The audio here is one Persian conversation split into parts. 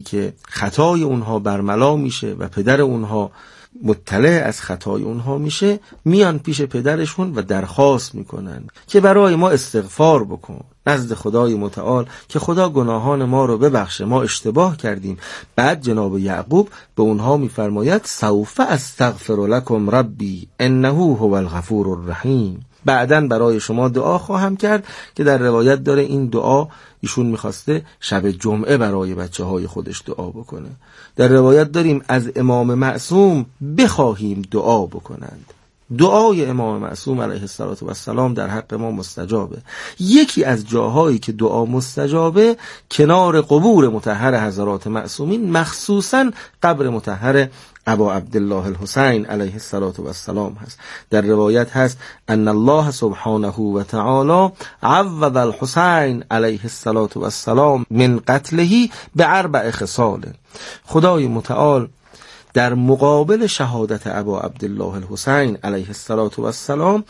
که خطای اونها برملا میشه و پدر اونها مطلع از خطای اونها میشه، میان پیش پدرشون و درخواست میکنن که برای ما استغفار بکن نزد خدای متعال که خدا گناهان ما رو ببخشه، ما اشتباه کردیم. بعد جناب یعقوب به اونها میفرماید سوف استغفر لکم ربی انه هو الغفور الرحیم، بعدن برای شما دعا خواهم کرد، که در روایت داره این دعا ایشون میخواسته شب جمعه برای بچه های خودش دعا بکنه. در روایت داریم از امام معصوم بخواهیم دعا بکنند. دعای امام معصوم علیه السلام در حق ما مستجابه. یکی از جاهایی که دعا مستجابه کنار قبور مطهر حضرات معصومین، مخصوصا قبر مطهر ابا عبدالله الحسین علیه السلام هست. در روایت هست ان الله سبحانه و تعالی عوض الحسین علیه السلام من قتله باربع خصال. خدای متعال در مقابل شهادت ابا عبدالله الحسین علیه السلام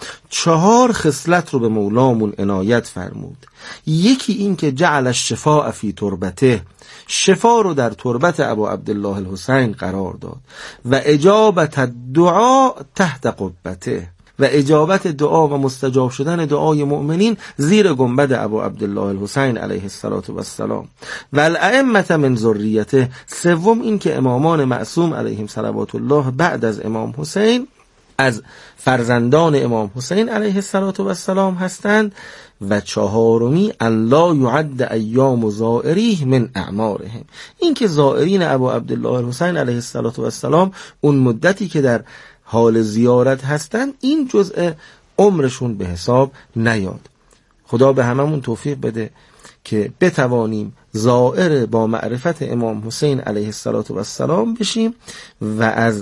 4 خصلت رو به مولامون عنایت فرمود. یکی این که جعل الشفاء فی تربته، شفا رو در تربت ابا عبدالله الحسین قرار داد، و اجابت الدعا تحت قبته، و اجابت دعا و مستجاب شدن دعای مؤمنین زیر گنبد ابا عبدالله الحسین علیه السلام. و الائمه من ذریته، سوم این که امامان معصوم علیهم صلوات الله بعد از امام حسین از فرزندان امام حسین علیه السلام هستند. و چهارمی ان لا یعد ایام زائریه من اعمارهم، این که زائرین ابا عبدالله الحسین علیه السلام اون مدتی که در حال زیارت هستن این جزء عمرشون به حساب نیاد. خدا به هممون توفیق بده که بتوانیم زائر با معرفت امام حسین علیه السلام بشیم و از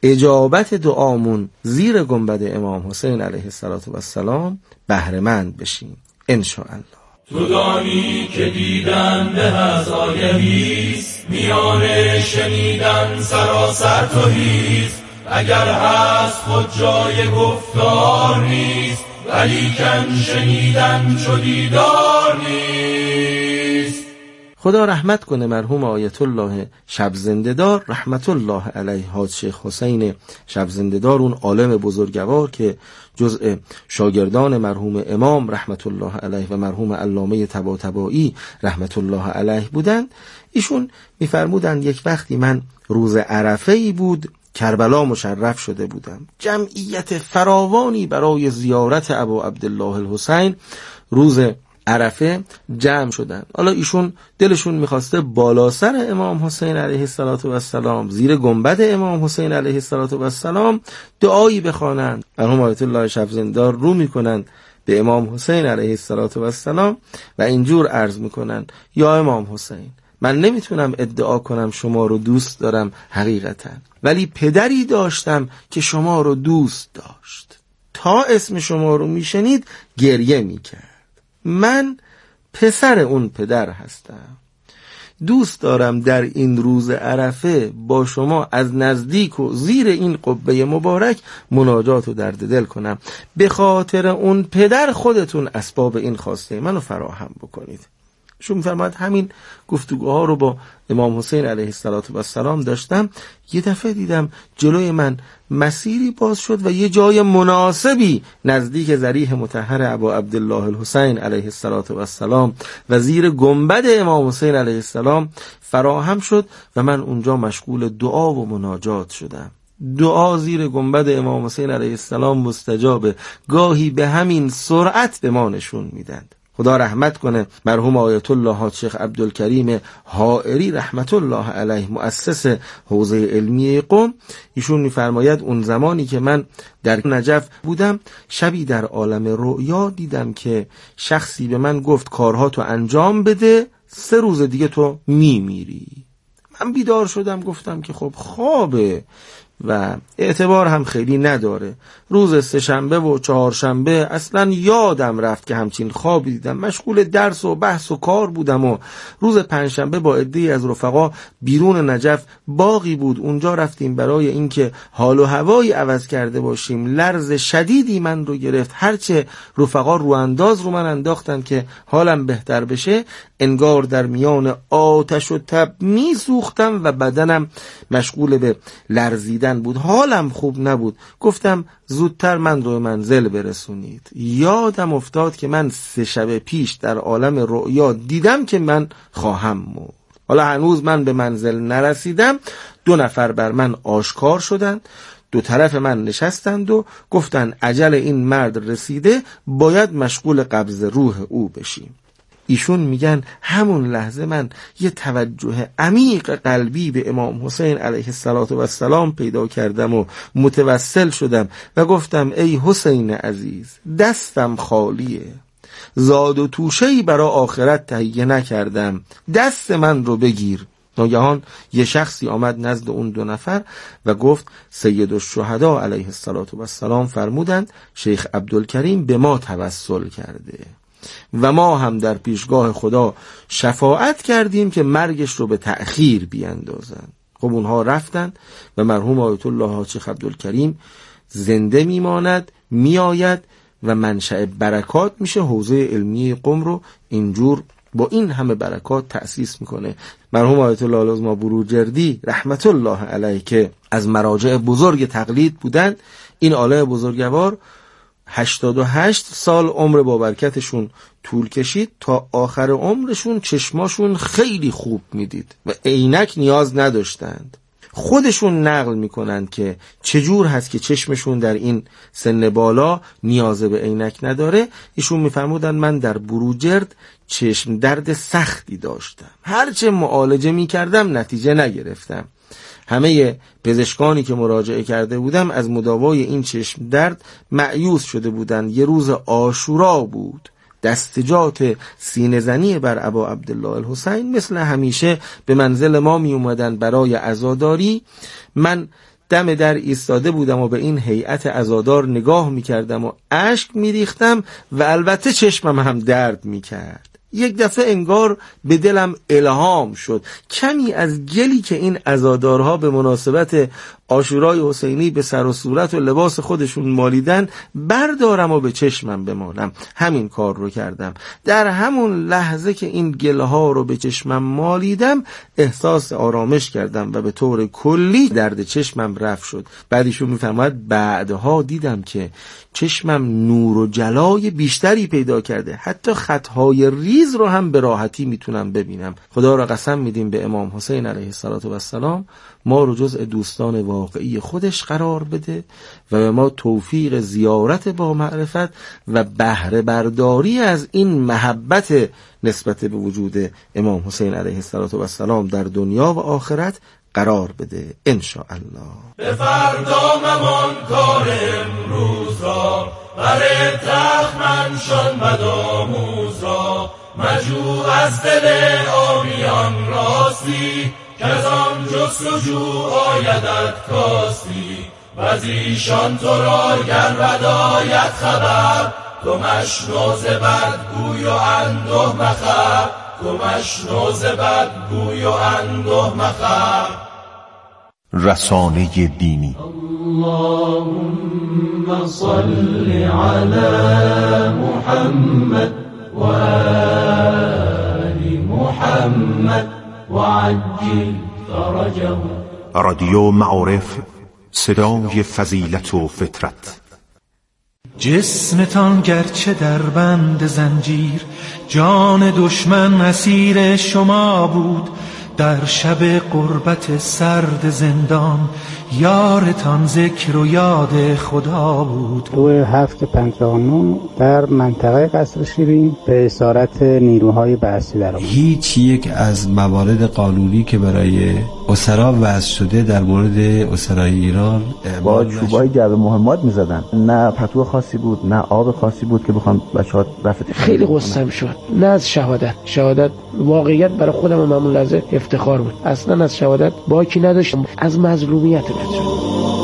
اجابت دعامون زیر گنبد امام حسین علیه السلام بهره مند بشیم ان شاء الله. تو دانی که دیدن به از آگهیست، میان شنیدن سراسر توهیست. اگر هست خود جای گفتار نیست، ولیکن شنیدن چو دیدار نیست. خدا رحمت کنه مرحوم آیت الله شب زنده‌دار رحمت الله علیه، حاج شیخ حسین شب زنده‌دار، اون عالم بزرگوار که جزء شاگردان مرحوم امام رحمت الله علیه و مرحوم علامه طباطبایی رحمت الله علیه بودند. ایشون میفرمودند یک وقتی من روز عرفه‌ای بود، کربلا مشرف شده بودم، جمعیت فراوانی برای زیارت ابا عبدالله الحسین روز عرفه جمع شدن. حالا ایشون دلشون میخواسته بالا سر امام حسین علیه السلام زیر گنبد امام حسین علیه السلام دعایی بخوانند. مرحوم آیت الله شب زنده‌دار رو میکنند به امام حسین علیه السلام و اینجور عرض میکنن یا امام حسین، من نمیتونم ادعا کنم شما رو دوست دارم حقیقتا، ولی پدری داشتم که شما رو دوست داشت، تا اسم شما رو میشنید گریه میکرد. من پسر اون پدر هستم، دوست دارم در این روز عرفه با شما از نزدیک و زیر این قبه مبارک مناجات و درد دل کنم. به خاطر اون پدر خودتون اسباب این خواسته منو فراهم بکنید. شو میفرماید همین گفتگوها رو با امام حسین علیه السلام داشتم، یه دفعه دیدم جلوی من مسیری باز شد و یه جای مناسبی نزدیک ضریح مطهر ابا عبدالله الحسین علیه السلام و زیر گنبد امام حسین علیه السلام فراهم شد و من اونجا مشغول دعا و مناجات شدم. دعا زیر گنبد امام حسین علیه السلام مستجابه، گاهی به همین سرعت به ما نشون میدند. خدا رحمت کنه مرحوم آیت الله حاج شیخ عبدالکریم حائری رحمت الله علیه مؤسس حوزه علمی قم، ایشون میفرماید اون زمانی که من در نجف بودم شبی در عالم رؤیا دیدم که شخصی به من گفت کارها تو انجام بده 3 روز دیگه تو میمیری. من بیدار شدم، گفتم که خب خوابه، و اعتبار هم خیلی نداره. روز سه‌شنبه و چهارشنبه اصلا یادم رفت که همچین خوابی دیدم. مشغول درس و بحث و کار بودم و روز پنجشنبه با عده‌ای از رفقا بیرون نجف باغی بود، اونجا رفتیم برای اینکه حال و هوایی عوض کرده باشیم. لرز شدیدی من رو گرفت، هرچه رفقا رو انداز رو من انداختن که حالم بهتر بشه، انگار در میان آتش و تب می سوختم و بدنم مشغول به لرزیدن بود. حالم خوب نبود. گفتم زودتر من رو منزل برسونید. یادم افتاد که من 3 شب پیش در عالم رؤیا دیدم که من خواهم مرد. حالا هنوز من به منزل نرسیدم، 2 نفر بر من آشکار شدند، 2 طرف من نشستند و گفتند اجل این مرد رسیده، باید مشغول قبض روح او بشیم. ایشون میگن همون لحظه من یه توجه عمیق قلبی به امام حسین علیه السلام پیدا کردم و متوسل شدم و گفتم ای حسین عزیز، دستم خالیه، زاد و توشه‌ای برای آخرت تهیه نکردم، دست من رو بگیر. ناگهان یه شخصی آمد نزد اون 2 نفر و گفت سید الشهدا علیه السلام فرمودند شیخ عبدالکریم به ما توسل کرده و ما هم در پیشگاه خدا شفاعت کردیم که مرگش رو به تأخیر بیاندازن. خب اونها رفتن و مرحوم آیت الله حاجی عبدالکریم زنده میماند، میآید و منشأ برکات میشه. حوزه علمی قم رو اینجور با این همه برکات تأسیس میکنه. مرحوم آیت الله العظمی بروجردی رحمت الله علیه که از مراجع بزرگ تقلید بودند، این عالم بزرگوار 88 سال عمر با برکتشون طول کشید تا آخر عمرشون چشماشون خیلی خوب میدید و عینک نیاز نداشتند. خودشون نقل میکنند که چجور هست که چشمشون در این سن بالا نیاز به عینک نداره. ایشون میفرمودن من در بروجرد چشم درد سختی داشتم، هرچه معالجه میکردم نتیجه نگرفتم. همه پزشکانی که مراجعه کرده بودم از مداوای این چشم درد مایوس شده بودند. یه روز عاشورا بود، دستجات سینه زنی بر ابا عبدالله الحسین مثل همیشه به منزل ما می اومدن برای عزاداری. من دم در ایستاده بودم و به این هیئت عزادار نگاه می کردم و اشک می ریختم و البته چشمم هم درد می کرد. یک دفعه انگار به دلم الهام شد کمی از گلی که این عزادارها به مناسبت عاشورای حسینی به سر و صورت و لباس خودشون مالیدن بردارم و به چشمم بمالم. همین کار رو کردم. در همون لحظه که این گلها رو به چشمم مالیدم احساس آرامش کردم و به طور کلی درد چشمم رفت شد. بعدیشون میفهمد بعدها دیدم که چشمم نور و جلای بیشتری پیدا کرده، حتی خطهای ریز رو هم به راحتی میتونم ببینم. خدا را قسم میدیم به امام حسین علیه السلام ما رو جزء دوستان واقعی خودش قرار بده و به ما توفیق زیارت با معرفت و بهره برداری از این محبت نسبت به وجود امام حسین علیه السلام در دنیا و آخرت قرار بده انشاءالله. به فردا ممان کار امروز را، بر تخمن شان بدآموز را، مجو از دل آبیان راستی، که از آن جستجو آیدت کاستی، وزیشان تو را گر بداید خبر، تو مشنو ز بدگوی و انده مخر، تو مشنو ز بدگوی و انده مخر. رسانه دینی اللهم صل علی محمد و آل محمد و عجل فرجه. رادیو معارف، صدای فضیلت و فطرت. جسمتان گرچه در بند زنجیر، جان دشمن اسیر شما بود. در شب غربت سرد زندان، یارتان ذکر و یاد خدا بود. 2759 در منطقه قصر شیرین به اسارت نیروهای بعثی در آمد. هیچ یک از موارد قانونی که برای اسرا وضع شده در مورد اسرای ایران با چوبای جعبه مهمات می‌زدن. نه پتو خاصی بود، نه آب خاصی بود که بخوام بچه‌ها رفت. خیلی قصه‌ام شد. نه از شهادت واقعیت برای خودم و همون لحظه افتخار بود. اصلا از شهادت باکی نداشتم، از مظلومیت رد شد.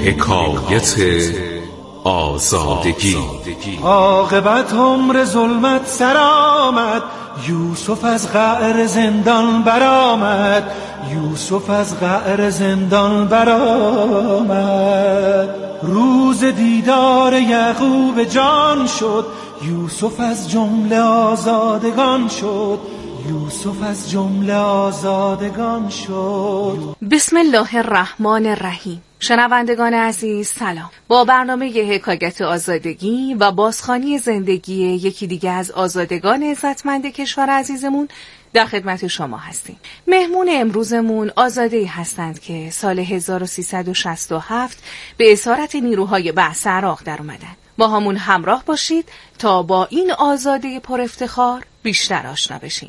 حکایت آزادگی. عاقبت عمر ظلمت سر آمد، یوسف از قعر زندان برآمد، یوسف از قعر زندان برآمد. روز دیدار یعقوب جان شد، یوسف از جمله آزادگان شد، یوسف از جمله آزادگان شد. بسم الله الرحمن الرحیم. شنوندگان عزیز سلام. با برنامه حکایت آزادگی و بازخوانی زندگی یکی دیگه از آزادگان عزتمند کشور عزیزمون در خدمت شما هستیم. مهمون امروزمون آزاده‌ای هستند که سال 1367 به اسارت نیروهای بعث عراق در اومدن. با همون همراه باشید تا با این آزاده پر افتخار بیشتر آشنا بشیم.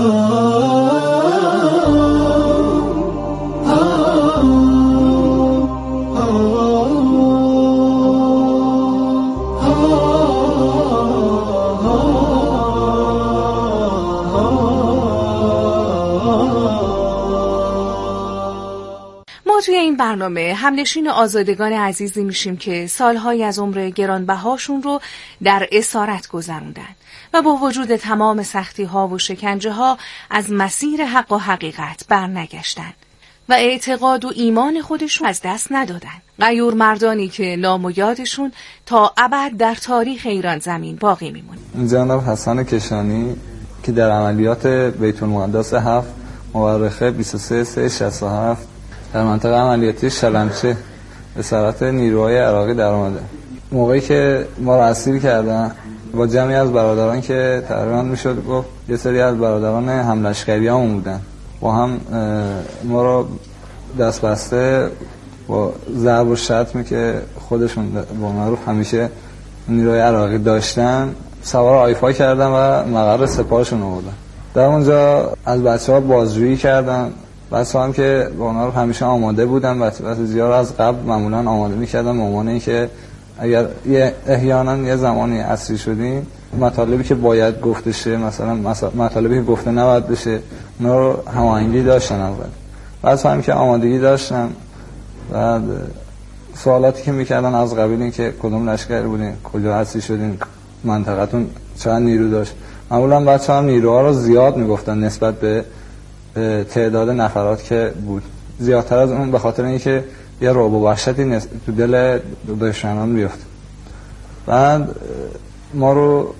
توی این برنامه همنشین آزادگان عزیزی میشیم که سالهای از عمر گرانبهاشون رو در اسارت گذروندن و با وجود تمام سختی‌ها و شکنجه‌ها از مسیر حق و حقیقت برنگشتن و اعتقاد و ایمان خودشون از دست ندادن. غیور مردانی که نام و یادشون تا ابد در تاریخ ایران زمین باقی میمونه. جناب حسن کشانی که در عملیات بیت المقدس 7 مورخه 23/3/67 در منطقه عملیاتی شلمچه به سرعت نیروهای عراقی در آمده. موقعی که ما را اسیر کردن با جمعی از برادران که تقریبا میشد گفت یه سری از برادران هملشکریامون بودن، با هم ما را دست بسته با ضرب و شتمی که خودشون با معروف همیشه نیروهای عراقی داشتن سوار آیفا کردن و مقر سپاهشون آوردن. در اونجا از بچه‌ها بازجویی کردن. بچه‌ها هم که با اونا رو همیشه آماده بودن، بچه‌ها زیاد از قبل معمولا آماده می‌کردن به عنوان اینکه اگر احیانا یه زمانی اسیر شدیم مطالبی که باید گفته شه، مثلا مطالبی که گفته نباید بشه، اونا رو هماهنگی داشتن. اول بچه‌ها هم که آمادگی داشتن، بعد سوالاتی که می‌کردن از قبیل این که کدوم لشکر بودین، کجا اسیر شدین، منطقتون چند نیرو داشت. معمولا بچه‌ها هم نیروها رو زیاد میگفتن نسبت به تعداد نفرات که بود، زیادتر از اون، به خاطر اینکه یه رعب و وحشتی تو دل دشمنان بیفته. بعد ما رو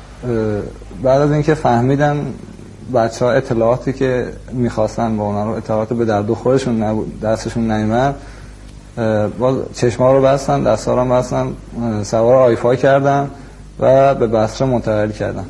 بعد از اینکه فهمیدن بچه‌ها اطلاعاتی که می‌خواستن با اونا رو اطلاعات به درد خودشون نبود، دستشون نیامد، باز چشم‌ها رو بستن، دست‌ها رو بستن، سوار آیفا کردن و به بصره منتقل کردن.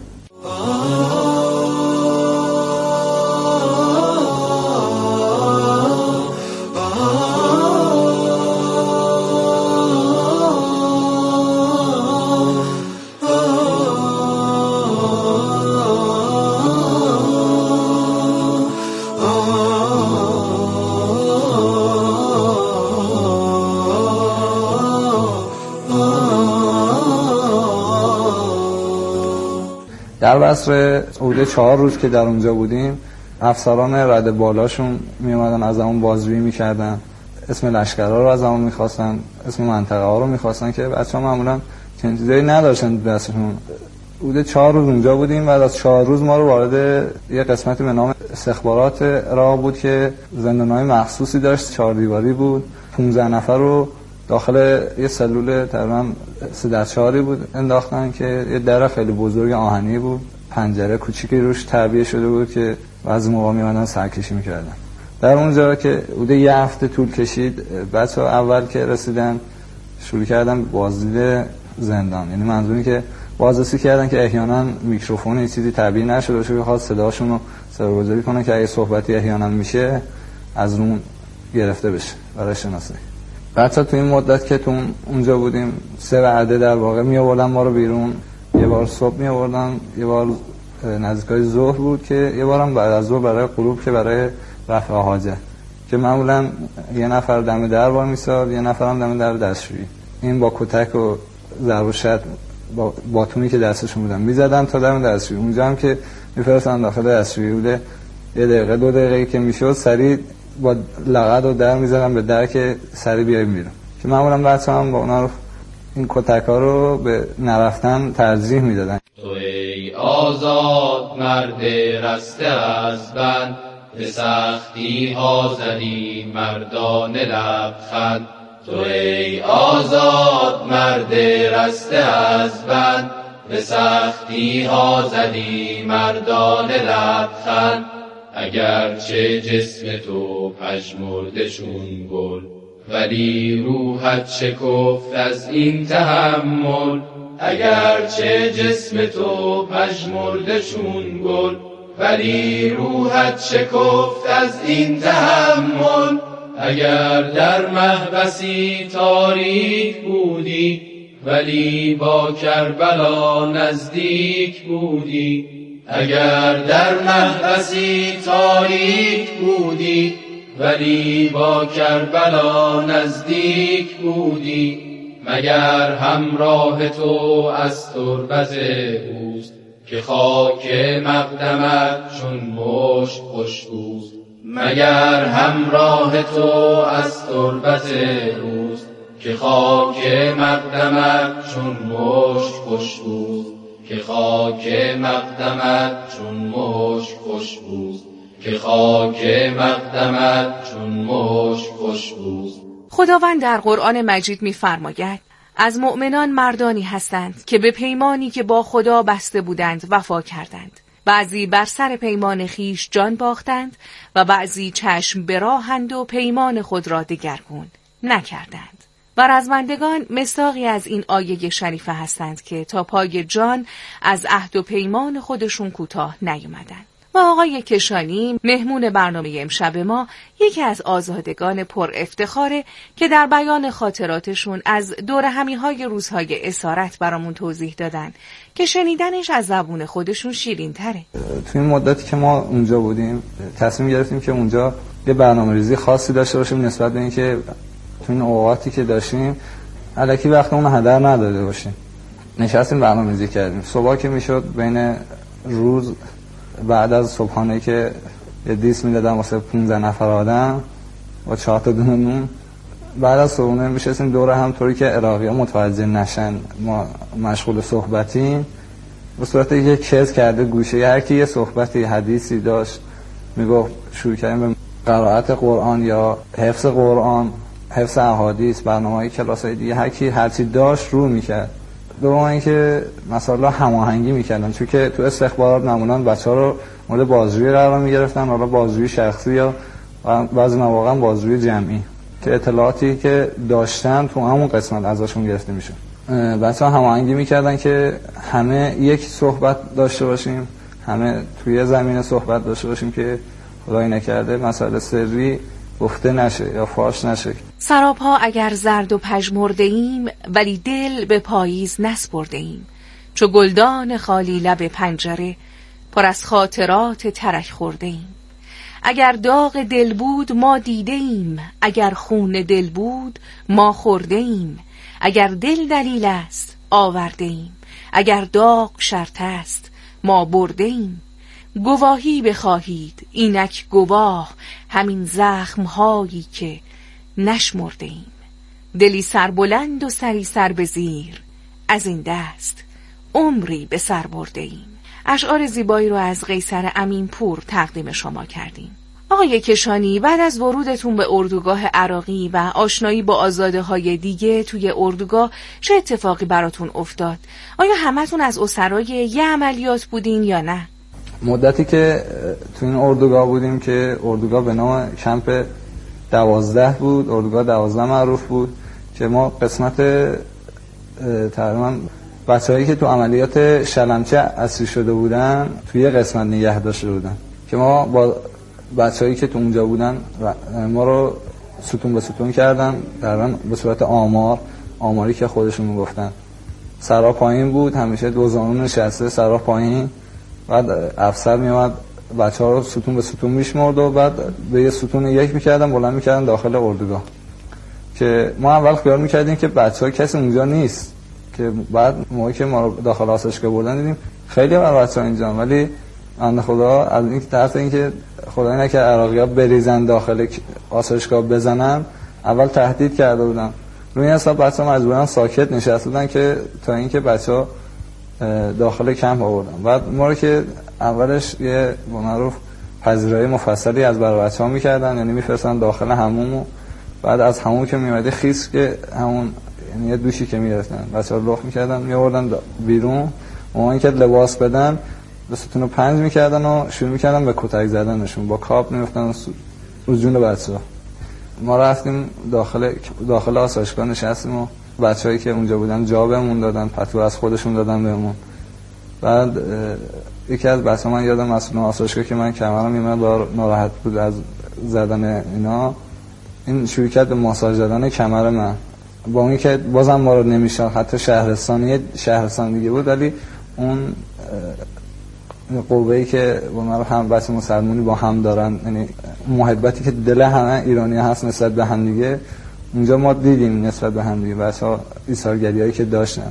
در بصره حدود 4 روز که در اونجا بودیم، افسران رده بالاشون میومدن از همون بازجویی میکردن، اسم لشکرها رو از همون میخواستن، اسم منطقه ها رو میخواستن که بچه ها معمولا چنین چیزایی نداشتن دستشون. حدود 4 روز اونجا بودیم. بعد از 4 روز ما رو وارد یه قسمتی به نام استخبارات راه بود که زندانهای مخصوصی داشت، 4 دیواری بود. 15 نفر رو داخل یه سلول تقریبا 3x4 بود انداختن که یه در خیلی بزرگ آهنی بود، پنجره کوچیکی روش تعبیه شده بود که بعضی موقع می‌اومدن سرکشی می‌کردن. در اونجا که حدود یه هفته طول کشید، بچه‌ها اول که رسیدن شروع کردن بازدید زندان، یعنی منظوری که بازرسی کردن که احیانا میکروفون یه چیزی تعبیه نشده باشه، بخواد صداشون رو سرگذاری کنن که اگه صحبتی احیانا میشه از اون گرفته بشه برای شناسایی. بچه‌ها تو این مدت که تو اونجا بودیم 3 وعده در واقع می آوردن ما رو بیرون. یه بار صبح می آوردن، یه بار نزدیکای ظهر بود که یه بارم بعد از ظهر برای غروب که برای رفع حاجت، که معمولا یه نفر دم در وای میساد، یه نفرم دم در دستشویی. این با کتک و ضرب و شتم با باتونی که دستشون بودن میزدن تا دم دستشویی. اونجا هم که میفرستن داخل دستشویی بوده، 1 دقیقه 2 دقیقه که میشد سریع با لغت و در میزدن به در که سریع بیایم بیرون، که معمولا بچه‌ها هم با اونا رو این کتک‌ها رو به نرفتن ترجیح میدادن. تو ای آزاد مرد رسته از بند، به سختی ها زدی مردان لبخند. تو ای آزاد مرد رسته از بند، به سختی ها زدی مردان لبخند. اگرچه جسم تو پژمرده چون گل، ولی روحت شکفت از این تحمل. اگرچه جسم تو پژمرده چون گل، ولی روحت شکفت از این تحمل. اگر در محبسی تاریک بودی، ولی با کربلا نزدیک بودی. اگر در محبسی تاریک بودی، ولی با کربلا نزدیک بودی. مگر همراه تو از تربت اوست، که خاک مقدمت چون مشک خوشبوست. مگر همراه تو از تربت اوست، که خاک مقدمت چون مشک خوشبوست. که خاک مقدمت چون مشک خوشبوست. که خاک مقدمت چون مشک خوشبوست. خداوند در قرآن مجید می‌فرماید از مؤمنان مردانی هستند که به پیمانی که با خدا بسته بودند وفا کردند. بعضی بر سر پیمان خیش جان باختند و بعضی چشم براهند و پیمان خود را دگرگون نکردند. و رزمندگان مصداقی از این آیه شریفه هستند که تا پای جان از عهد و پیمان خودشون کوتاه نیامدند. و آقای کشانی مهمون برنامه امشب ما یکی از آزادگان پر افتخاره که در بیان خاطراتشون از دور همیهای روزهای اسارت برامون توضیح دادن که شنیدنش از زبون خودشون شیرین تره. توی این مدتی که ما اونجا بودیم تصمیم گرفتیم که اونجا یه برنامه‌ریزی خاصی داشته باشیم نسبت به اینکه تو این اوقاتی که داشتیم الکی وقتمون هدر نداده باشیم. نشستیم برنامه‌ریزی کردیم. صبح که میشد بین روز بعد از صبحانه که یه دیس میدادم واسه 15 نفر آدم با 4 تا دونه نون، بعد از صبحانه میشستیم دور هم طوری که عراقی‌ها متوجه نشن ما مشغول صحبتیم. به صورت یک کیس کرده گوشه هر کی یه صحبتی حدیثی داشت میگفت شروع کردیم به قرائت قرآن یا حفظ قرآن، حفظ احادیث، برنامه‌های کلاس‌های دیگه هر کی هر چی داشت رو میکرد. دوم اینکه مثلا هماهنگی میکردن، چون که تو استخبارات معمولا بچه‌ها رو مورد بازجویی قرار میگرفتن، حالا بازجویی شخصی یا بعضی مواقع بازجویی جمعی که اطلاعاتی که داشتن تو همون قسمت ازشون گرفته میشه. بچه‌ها هماهنگی میکردن که همه یک صحبت داشته باشیم، همه توی زمینه صحبت داشته باشیم که خدای نکرده مسئله سری گفته نشه یا فاش نشه. سراپا اگر زرد و پژمرده ایم، ولی دل به پاییز نسپرده ایم. چو گلدان خالی لب پنجره، پر از خاطرات ترک خورده ایم. اگر داغ دل بود ما دیده ایم، اگر خون دل بود ما خورده ایم. اگر دل دلیل است آورده ایم، اگر داغ شرط است ما برده ایم. گواهی بخواهید اینک گواه، همین زخم‌هایی که نشمرده ایم. دلی سربلند و سری سر به زیر، از این دست عمری به سر برده ایم. اشعار زیبایی رو از قیصر امینپور تقدیم شما کردیم. آقای کشانی، بعد از ورودتون به اردوگاه عراقی و آشنایی با آزاده‌های دیگه توی اردوگاه چه اتفاقی براتون افتاد؟ آیا همتون از اسرای یه عملیات بودین یا نه؟ مدتی که تو این اردوگاه بودیم که اردوگاه به نام کمپ 12 بود، اردوگاه 12 معروف بود که ما قسمت تقریبا بچه‌هایی که تو عملیات شلمچه اسیر شده بودن توی یه قسمت نگه داشته بودن که ما با بچه‌هایی که تو اونجا بودن ما رو ستون به ستون کردن، تقریبا به صورت آماری که خودشون میگفتن. سرا پایین بود، همیشه دو زانو نشسته، سرا پایین. بعد افسر میومد بچه‌ها رو ستون به ستون میشمرد و بعد به یه ستون یک میکردن بلند میکردن داخل اردوگاه که ما اول خیال میکردیم که بچه‌ها کسی اونجا نیست، که بعد موقعی که ما رو داخل آسایشگاه بردن دیدیم خیلی بچه‌ها اینجا، ولی بنده خدا از این طرف اینکه خدای نکنه عراقی‌ها بریزن داخل آسایشگاه بزنن اول تهدید کرده بودن روی این حساب بچه‌ها مجبورن ساکت نشسته بودن که تا اینکه بچه‌ها داخل کمپ آوردن. بعد ما رو که اولش یه به معروف پذیرایی مفصلی از برای بچه‌ها می‌کردن، یعنی می‌فرستن داخل حموم و بعد از حموم که میومدی خیس که همون یعنی یه دوشی که می‌گرفتن بچه‌ها رو لخت می‌کردن می‌آوردن بیرون، اون که لباس بدن دستتون رو پنج می‌کردن و شروع می‌کردن به کتک زدنشون، با کاپ می‌افتادن رو جون بچه‌ها. ما رفتیم داخل آسایشگاه نشستیم و بچه‌هایی که اونجا بودن جا بهمون دادن، پتو از خودشون دادن بهمون. بعد یکی از بچه‌ها، من یادم مسئول آسایشگاه که من کمرم یه مقدار ناراحت بود از زدن اینا، این شروع کرد به ماساژ دادن کمر من، با اون که بازم ما رو نمیشه، حتی شهرستان دیگه بود، ولی اون قوه‌ای که با ما هم بچه مسلمانی با هم دارن، یعنی محبتی که دل همه ایرانی هست نسبت به هم دیگه، اونجا ما دیدیم نسبت به هم دیگه بچه‌ها ایثارگریایی که داشتن.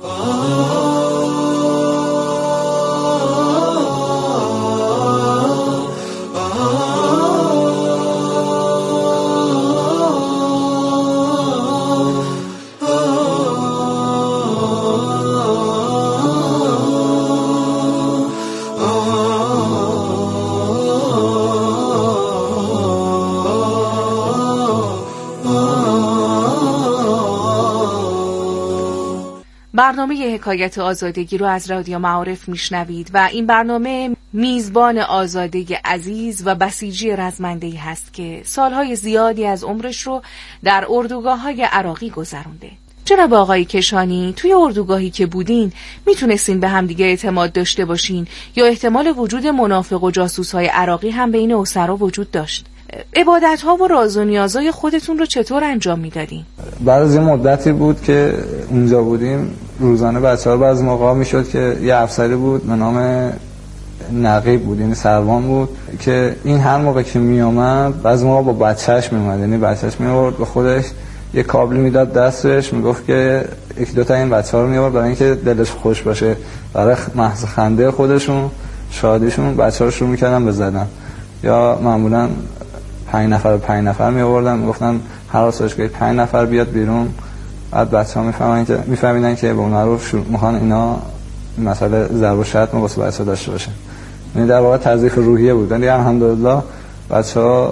برنامه حکایت آزادگی رو از رادیو معارف میشنوید و این برنامه میزبان آزاده عزیز و بسیجی رزمنده‌ای هست که سالهای زیادی از عمرش رو در اردوگاه‌های عراقی گذرونده. جناب آقای کشانی، توی اردوگاهی که بودین میتونستین به هم دیگه اعتماد داشته باشین یا احتمال وجود منافق و جاسوس‌های عراقی هم بین اسرا وجود داشت؟ عبادت‌ها و راز و نیازهای خودتون رو چطور انجام میدادین؟ بعد از یه مدتی بود که اونجا بودیم، روزانه بچه‌ها بعضی موقع میشد که یه افسری بود به نام نقیب بود، یعنی سروان بود، که این هر موقع که میامد بعضی موقع با بچه‌اش میومد، یعنی بچه‌اش میورد به خودش یه کابلی میداد دستش، میگفت که یک دو تا این بچه‌ها رو میورد برای اینکه دلش خوش باشه، برای محض خنده خودشون شادیشون بچه‌ها رو شروع می‌کردن به زدن. یا معمولاً 5 نفر می آوردن، میگفتن هر آسایشگاهی 5 نفر بیاد بیرون. بعد بچه‌ها میفهمیدن که به معروف میخوان اینا مسئله ضرب و شتم واسه بچه‌ها داشته باشن، یعنی در واقع تضعیف روحیه بود. ولی الحمدلله بچه‌ها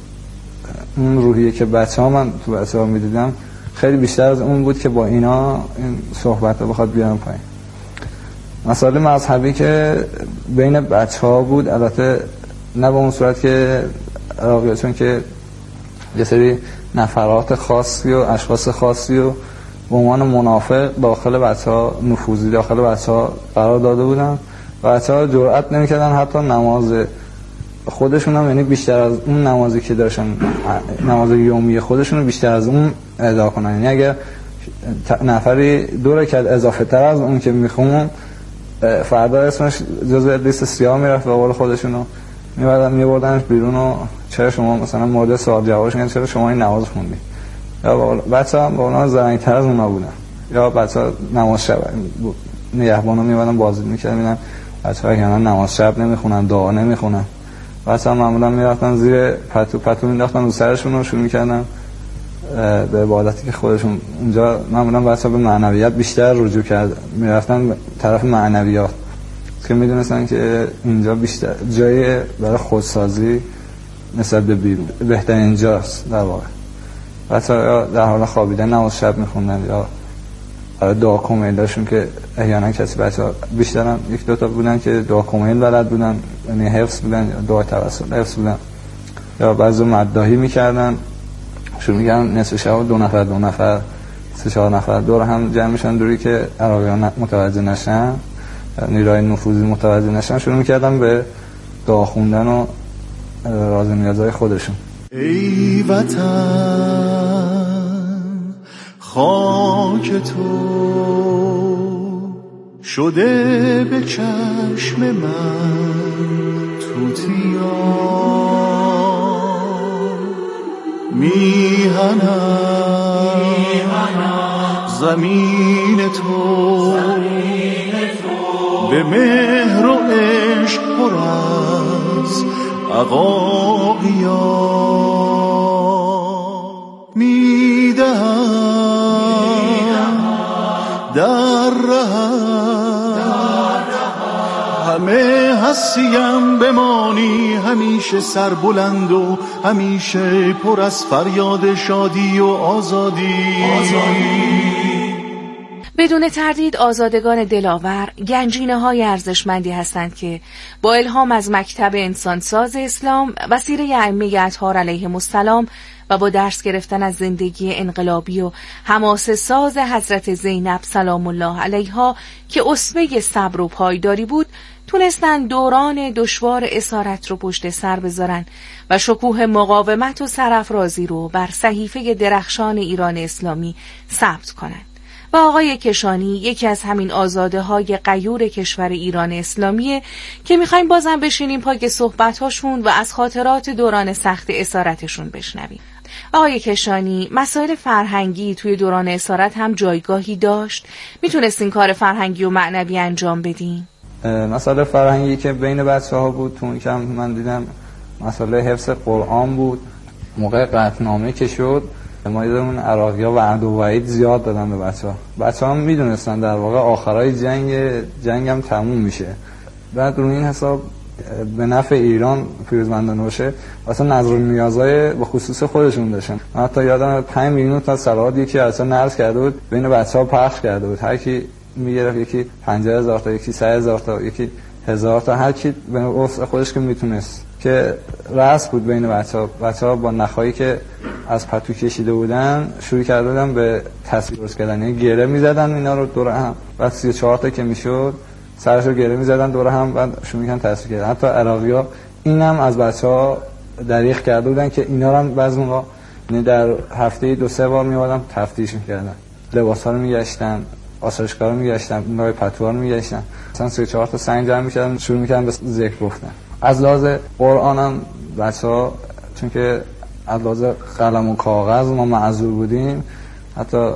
اون روحیه که بچه‌ها من تو بچه‌ها می‌دیدم خیلی بیشتر از اون بود که با اینا این صحبت‌ها بخواد بیارن پایین. مسائل مذهبی که بین بچه‌ها بود، البته نه به اون صورت که عراقی‌ها، چون که یه سری نفرات خاصی و اشخاص خاصی و به عنوان منافق داخل بچه‌ها نفوذی داخل بچه‌ها قرار داده بودن. بچه‌ها جرئت نمی‌کردن حتی نماز خودشون هم، یعنی بیشتر از اون نمازی که داشتن، نماز یومی خودشون رو بیشتر از اون ادا کنن. یعنی اگه نفری 2 رکعت اضافه تر از اون که میخوند، فردا اسمش جزو لیست سیاه میرفت و قول خودشونو میبردنش بیرون و چرا شما مثلا مورد سوال جوابش میگن چرا شما این نماز خوندی؟ یا بچه‌ها با اونا زرنگ‌تر از اونا بودن، یا بچه‌ها نماز شب نگهبانا میبردن بازدید میکردن، میبینن بچه‌ها که نماز شب نمیخونن، دعا نمیخونن، بچه‌ها معمولا میرفتن زیر پتو مینداختن رو سرشون و شروع میکردن به عبادتی که خودشون اونجا. معمولا بچه‌ها به معنویات بیشتر رجوع کرد، میرفتن طرف معنویات که میدونستن که اینجا بیشتر جای برای خودسازی نسبت به بیرون بهترین جاست. در واقع بچه‌ها در حال خوابیدن نماز شب میخوندن یا برای دعا کمیل داشتون که احیانا کسی بچه‌ها بیشترم 1-2 تا بودن که دعا کمیل بلد بودن، یعنی حفظ بودن یا دعا توسل حفظ بودن، یا بعضی مداحی میکردن، شروع میکردن نصف شب 2 نفر 3-4 نفر دور هم جمع میشن دوری که عراقیان متوجه نشن، نیروهای نفوذی متوجه نشن، شروع میکردن به دعا خوندن و راز و نیازهای خودشون. ای وطن خاک تو شده به چشم من توتیا، میهنم زمین تو به مهر و عشق پر از عقاقیا، میدهم هستیم بمانی همیشه سربلند و همیشه پر از فریاد شادی و آزادی. بدون تردید آزادگان دلاور گنجینه‌های ارزشمندی هستند که با الهام از مکتب انسانساز اسلام و سیره ائمه اطهار علیهم السلام و با درس گرفتن از زندگی انقلابی و حماسه ساز حضرت زینب سلام الله علیها که اسوه صبر و پایداری بود، تونستن دوران دشوار اسارت رو پشت سر بذارن و شکوه مقاومت و سرافرازی رو بر صحیفه درخشان ایران اسلامی ثبت کنن. و آقای کشانی یکی از همین آزاده های غیور کشور ایران اسلامیه که میخوایم بازم بشینیم پای صحبت‌هاشون و از خاطرات دوران سخت اسارتشون بشنویم. آقای کشانی، مسائل فرهنگی توی دوران اسارت هم جایگاهی داشت؟ میتونستین کار فرهنگی و معنوی انجام بدین؟ مسائل فرهنگی که بین بچه‌ها بود تو اون کم من دیدم مسائل حفظ قرآن بود. موقع قطعنامه که شد ما دیدمون عراقی‌ها وعد و وعید زیاد دادن به بچه‌ها میدونستن در واقع آخرای جنگ هم تموم میشه. بعد رو این حساب به نفع ایران پیروزمندانه باشه واسه نظر نیازهای به خصوص خودشون داشتن. من حتی یادم 5 میلیون تا سلوات یکی اصلا نرس کرده بود بین بچه‌ها پخش کرده بود. هر کی میگرفت یکی 50000 تا، یکی 3000 تا، یکی 1000 تا، هر کی به وسع خودش که میتونست، که رأس بود بین بچه‌ها با نخایی که از پتو کشیده بودن شروع کرده بودن به تصویر درست کردن، یعنی گره می‌زدن اینا رو دور هم، بعد 34 تا که میشد سرش رو گره می‌زدن دور هم، بعد شروع می‌کردن تصویر کردن. حتی عراقی‌ها اینم از بچه‌ها دریغ کرده بودن که اینا رو هم بعضی موقع در هفته 2-3 بار می‌آمدن تفتیش می‌کردن، لباس‌ها رو می‌گشتن، آسایشگاه رو می‌گشتن، نوع پتوها رو می‌گشتن، مثلا 3-4 تا سنگ جمع می‌کردن شروع می‌کردن به ذکر گفتن. از لحاظ قرآن هم بچه‌ها چون که از لحاظ قلم و کاغذ ما معذور بودیم، حتی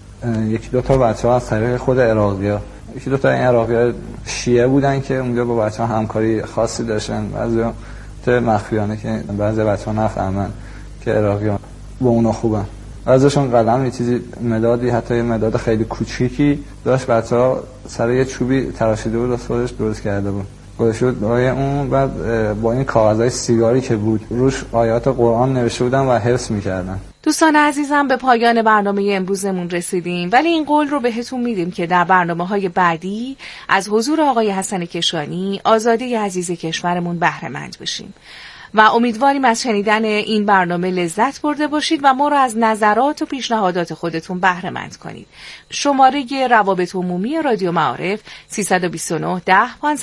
1-2 تا بچه‌ها از طریق خود عراقی‌ها، 1-2 تا این عراقی‌ها شیعه بودن که اونجا با بچه‌ها همکاری خاصی داشتن، بعضیا تو مخفیانه که بعضی بچه‌ها نفهمن که عراقی‌ها با اونا خوبن. ازشون قلم یه چیزی مدادی، حتی یه مداد خیلی کوچیکی داشت، بچه‌ها سر یه چوبی تراشیده بود و خودش درست کرده بود گذاشته بود برای اون. بعد با این کاغذهای سیگاری که بود روش آیات قرآن نوشته بودن و حفظ می‌کردن. دوستان عزیزم، به پایان برنامه امروزمون رسیدیم، ولی این قول رو بهتون میدیم که در برنامه‌های بعدی از حضور آقای حسن کشانی، آزاده عزیز کشورمون بهره مند بشیم و امیدواریم از شنیدن این برنامه لذت برده باشید و ما رو از نظرات و پیشنهادات خودتون بهره مند کنید. شماره روابط عمومی رادیو معارف 329 10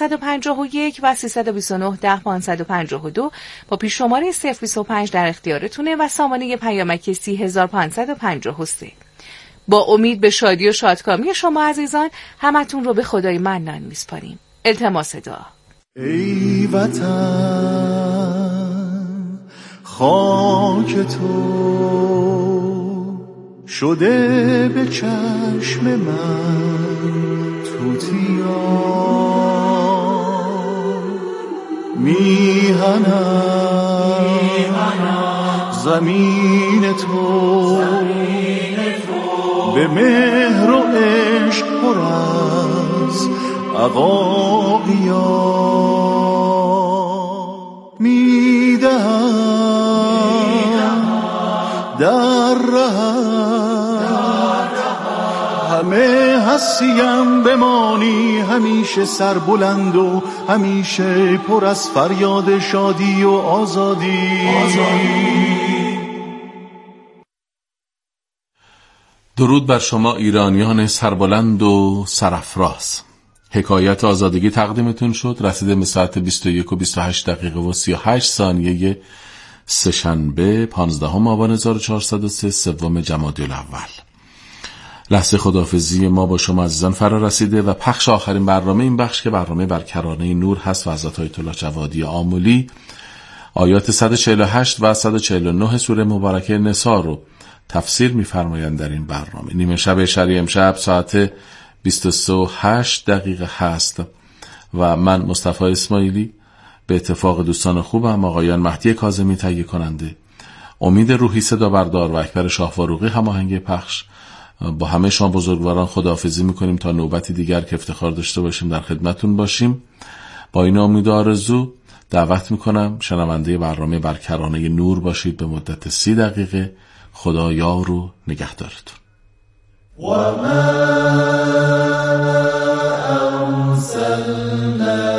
551 و 329 10 552 با پیش شماره 025 در اختیارتونه و سامانه پیامکی 30553. با امید به شادی و شادکامی شما عزیزان، همتون رو به خدای منان میسپاریم. التماس دعا. ای وطن خاک تو شده به چشم من توتیا، میهنم زمین تو به مهر و عشق پر از عقاقیا، میدهم در همه هستیم بمانی همیشه سربلند و همیشه پر از فریاد شادی و آزادی. درود بر شما ایرانیان سربلند و سرافراز. حکایت آزادگی تقدیمتون شد. رسیده به ساعت 21:28 سه‌شنبه 15 آبان 1403 سوم جمادی الاول. لحظه خداحافظی ما با شما عزیزان فرا رسیده و پخش آخرین برنامه این بخش که برنامه بر کرانه نور هست و حضرت آیت الله جوادی آملی آیات 148 و 149 سوره مبارکه نساء رو تفسیر می‌فرمایند در این برنامه. نیمه شب شرعی امشب ساعت 23:08 هست و من مصطفی اسماعیلی به اتفاق دوستان خوبم آقایان مهدی کاظمی تهیه کننده، امید روحی صدا بردار و اکبر شاهفاروقی هماهنگ پخش با همه شما بزرگواران خداحافظی میکنیم تا نوبتی دیگر که افتخار داشته باشیم در خدمتون باشیم با این امید و آرزو دعوت میکنم شنونده برنامه بر کرانه نور باشید به مدت 30 دقیقه. خدا یار و نگهدارتون. و ما ارسلنا